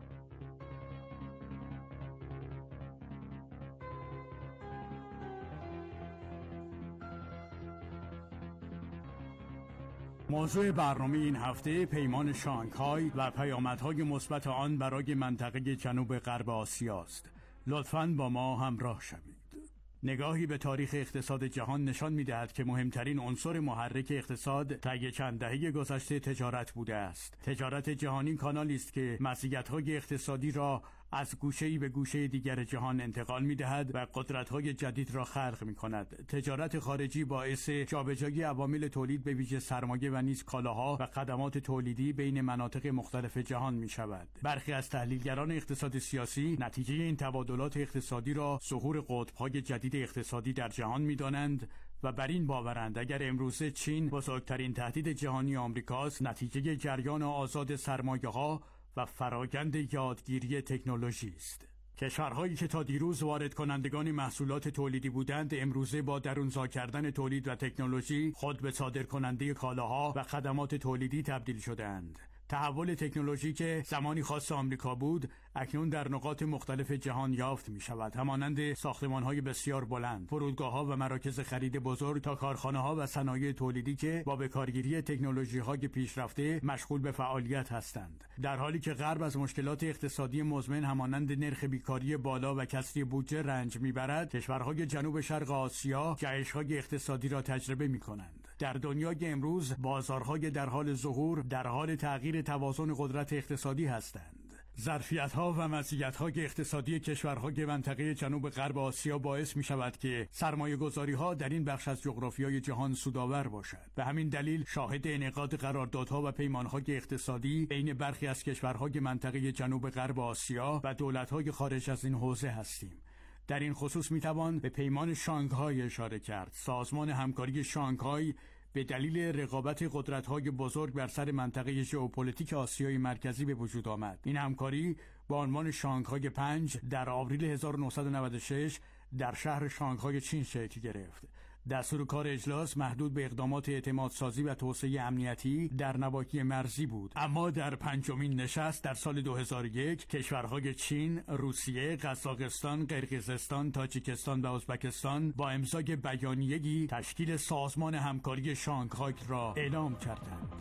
موضوع برنامه این هفته پیمان شانگهای و پیامدهای مثبت آن برای منطقه جنوب غرب آسیا است. لطفاً با ما همراه شوید. نگاهی به تاریخ اقتصاد جهان نشان می‌دهد که مهمترین عنصر محرک اقتصاد طی چند دهه گذشته تجارت بوده است. تجارت جهانی کانالی است که مزیت‌های اقتصادی را از گوشه‌ای به گوشه دیگر جهان انتقال می‌دهد و قدرت‌های جدید را خلق می‌کند. تجارت خارجی باعث جابجایی عوامل تولید به ویژه سرمایه و نیز کالاها و خدمات تولیدی بین مناطق مختلف جهان می‌شود. برخی از تحلیلگران اقتصاد سیاسی نتیجه این تبادلات اقتصادی را ظهور قطب‌های جدید اقتصادی در جهان می‌دانند و بر این باورند اگر امروزه چین بزرگترین تهدید جهانی آمریکاست، نتیجه جریان آزاد سرمایه‌ها و فرایند یادگیری تکنولوژی است. کشورهایی که تا دیروز وارد کنندگان محصولات تولیدی بودند، امروزه با درونزا کردن تولید و تکنولوژی خود به صادر کننده کالاها و خدمات تولیدی تبدیل شدند. تحول تکنولوژی که زمانی خاص آمریکا بود، اکنون در نقاط مختلف جهان یافت می شود، همانند ساختمان‌های بسیار بلند، فرودگاه‌ها و مراکز خرید بزرگ تا کارخانه‌ها و صنایع تولیدی که با بکارگیری تکنولوژی‌های پیشرفته مشغول به فعالیت هستند. در حالی که غرب از مشکلات اقتصادی مزمن همانند نرخ بیکاری بالا و کسری بودجه رنج می‌برد، کشورهای جنوب شرق آسیا جهش‌های اقتصادی را تجربه می‌کنند. در دنیای امروز بازارهای در حال ظهور در حال تغییر توازن قدرت اقتصادی هستند. ظرفیت‌ها و مزیت‌های اقتصادی کشورهای منطقه جنوب غرب آسیا باعث می‌شود که سرمایه‌گذاری‌ها در این بخش از جغرافیای جهان سودآور باشد. به همین دلیل شاهد انعقاد قراردادها و پیمان‌های اقتصادی بین برخی از کشورهای منطقه جنوب غرب آسیا و دولت‌های خارج از این حوزه هستیم. در این خصوص می‌توان به پیمان شانگهای اشاره کرد. سازمان همکاری شانگهای به دلیل رقابت قدرت‌های بزرگ بر سر منطقه ژئوپلیتیک آسیای مرکزی به وجود آمد. این همکاری با عنوان شانگهای پنج در آوریل هزار و نهصد و نود و شش در شهر شانگهای چین شکل گرفت. دستور کار اجلاس محدود به اقدامات اعتمادسازی و توسعه امنیتی در نواحی مرزی بود، اما در پنجمین نشست در سال دو هزار و یک کشورهای چین، روسیه، قزاقستان، قرقیزستان، تاجیکستان و ازبکستان با امضای بیانیه‌ای تشکیل سازمان همکاری شانگهای را اعلام کردند.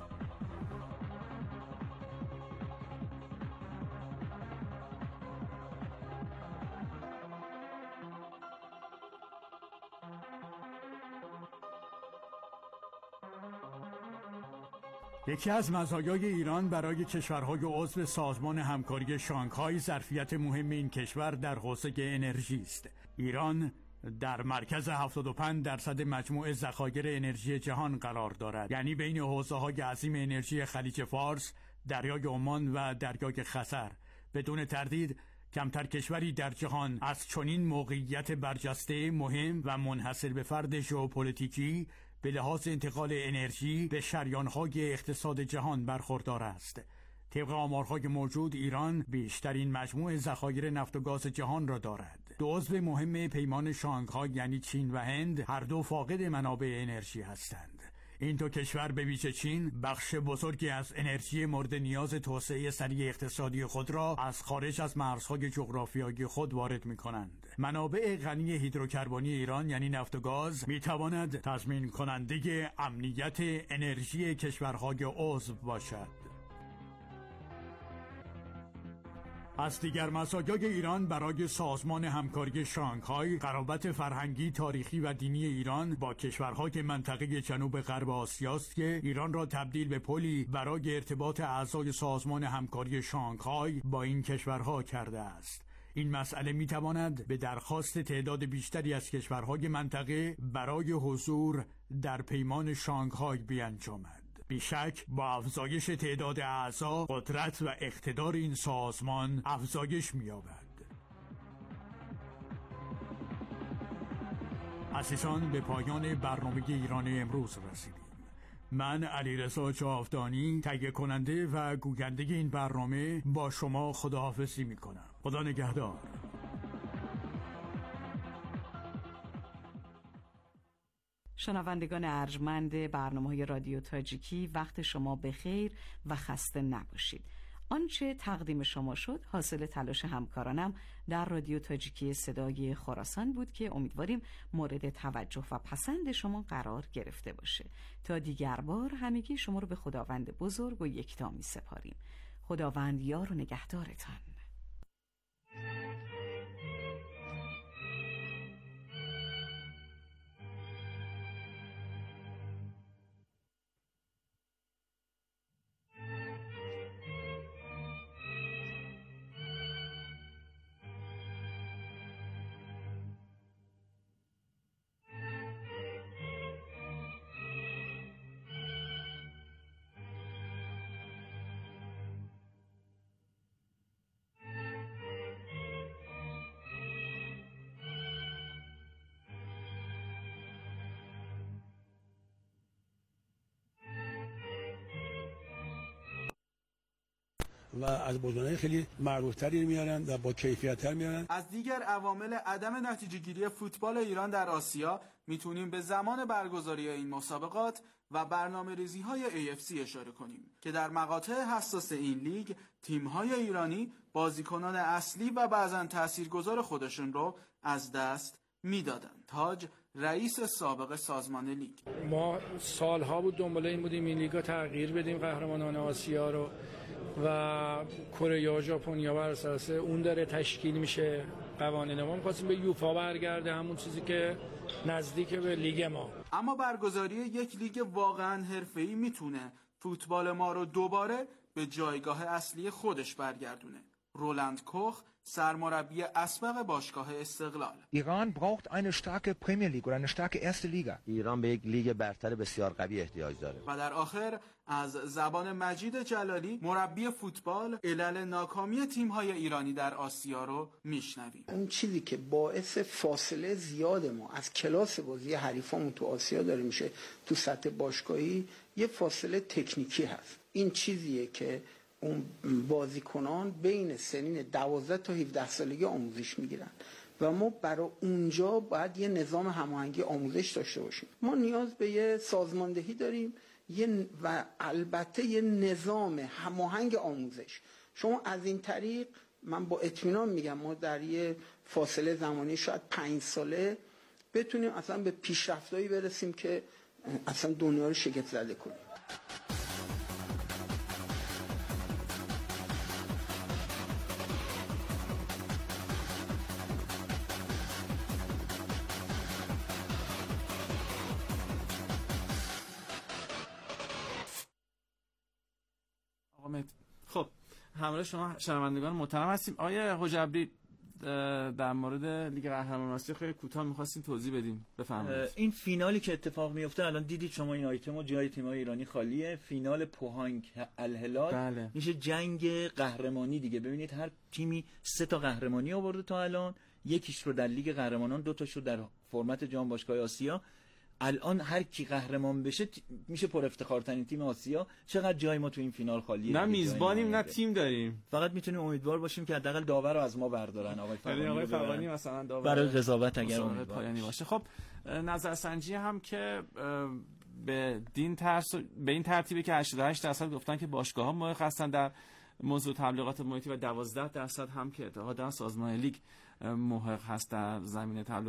یکی از مزایای ایران برای کشورهای عضو سازمان همکاری شانگهای ظرفیت مهم این کشور در حوزه انرژی است. ایران در مرکز هفتاد و پنج درصد مجموع ذخایر انرژی جهان قرار دارد، یعنی بین حوزه‌های عظیم انرژی خلیج فارس، دریای عمان و دریای خزر. بدون تردید کمتر کشوری در جهان از چنین موقعیت برجسته، مهم و منحصر به فرد ژئوپلیتیکی به لحاظ انتقال انرژی به شریان‌های اقتصاد جهان برخوردار است. طبق آمارهای موجود ایران بیشترین مجموع ذخایر نفت و گاز جهان را دارد. دو عضو مهم پیمان شانگهای یعنی چین و هند هر دو فاقد منابع انرژی هستند. این دو کشور به ویژه چین بخش بزرگی از انرژی مورد نیاز توسعه سریع اقتصادی خود را از خارج از مرزهای جغرافیایی خود وارد می‌کنند. منابع غنی هیدروکربنی ایران یعنی نفت و گاز می‌تواند تضمین کننده امنیت انرژی کشورهای عضو باشد. از دیگر مزایای ایران برای سازمان همکاری شانگهای قرابت فرهنگی، تاریخی و دینی ایران با کشورهای منطقه جنوب غرب آسیاست که ایران را تبدیل به پلی برای ارتباط اعضای سازمان همکاری شانگهای با این کشورها کرده است. این مسئله میتواند به درخواست تعداد بیشتری از کشورهای منطقه برای حضور در پیمان شانگهای بیانجامد. بیشک با افزایش تعداد اعضا قدرت و اقتدار این سازمان افزایش می‌یابد. اساساً به پایان برنامه ایران امروز رسیدیم. من علیرضا جاودانی تهیه کننده و گوینده این برنامه با شما خداحافظی میکنم. خدا نگهدار.
شنوندگان ارجمند برنامه‌های رادیو تاجیکی، وقت شما بخیر و خسته نباشید. آنچه تقدیم شما شد حاصل تلاش همکارانم در رادیو تاجیکی صدای خراسان بود که امیدواریم مورد توجه و پسند شما قرار گرفته باشه. تا دیگر بار همگی شما رو به خداوند بزرگ و یکتا می سپاریم. خداوند یار و نگهدارتان.
و از بازیکن‌های خیلی معروف‌تری میارن و با کیفیت‌تر میارن.
از دیگر عوامل عدم نتیجه‌گیری فوتبال ایران در آسیا میتونیم به زمان برگزاری این مسابقات و برنامه‌ریزی‌های ای اف سی اشاره کنیم که در مقاطع حساس این لیگ تیم‌های ایرانی بازیکنان اصلی و بعضاً تاثیرگذار خودشون رو از دست میدادن. تاج رئیس سابق سازمان لیگ:
ما سالها بود دنبال این بودیم این لیگا تغییر بدیم قهرمانان آسیا رو و کره و ژاپن بر اساس اون داره تشکیل میشه. قوانین ما می‌خواستیم به یوفا برگرده، همون چیزی که نزدیک به لیگ ما.
اما برگزاری یک لیگ واقعاً حرفه‌ای میتونه فوتبال ما رو دوباره به جایگاه اصلی خودش برگردونه. رولند کوخ، سرمربی اسبق باشگاه استقلال:
ایران braucht eine starke Premier League oder eine starke erste Liga.
ایران به یک لیگ برتر بسیار قوی احتیاج داره.
و در آخر از زبان مجید جلالی، مربی فوتبال، علل ناکامی تیم‌های ایرانی در آسیا رو میشنویم.
اون چیزی که باعث فاصله زیاد ما از کلاس بازی حریفامون تو آسیا داره میشه تو سطح باشگاهی، یه فاصله تکنیکی هست. این چیزیه که اون بازیکنان بین سنین دوازده تا هفده سالگی آموزش میگیرن و ما برای اونجا باید یه نظام هماهنگی آموزش داشته باشیم. ما نیاز به یه سازماندهی داریم یه و البته یه نظام هماهنگ آموزش. شما از این طریق، من با اطمینان میگم، ما در یه فاصله زمانی شاید پنج ساله بتونیم اصلا به پیشرفتایی برسیم که اصلا دنیا رو شگفت زده کنیم.
خب همراه شما شنوندگان محترم هستیم. آیه حجبری، در مورد لیگ قهرمانان آسیا خیلی کوتاه می‌خواستیم توضیح بدیم، بفرمایید.
این فینالی که اتفاق میفته الان دیدید شما این آیتمو، جای تیم‌های ایرانی خالیه. فینال پوهانگ الهلال
بله.
میشه جنگ قهرمانی دیگه. ببینید هر تیمی سه تا قهرمانی آورده تا الان، یکیش رو در لیگ قهرمانان، دو تاشو در فرمت جام باشگاه آسیا. الان هر کی قهرمان بشه میشه پر افتخارترین تیم آسیا. چقدر جای ما تو این فینال خالیه.
نه میزبانیم نه تیم داریم.
فقط میتونیم امیدوار باشیم که حداقل داور رو از ما بردارن. آقای
فرقانی آقای فرقانی مثلا داور
برای قضاوت اگر امیدوار
باشه. خب نظرسنجی هم که به دین ترس به این ترتیبی که هشتاد و هشت درصد گفتن که باشگاه‌ها موافق هستن در موضوع تبلیغات محیطی و دوازده درصد هم که اتحاد سازمان لیگ موافق هست در زمینه تبلیغات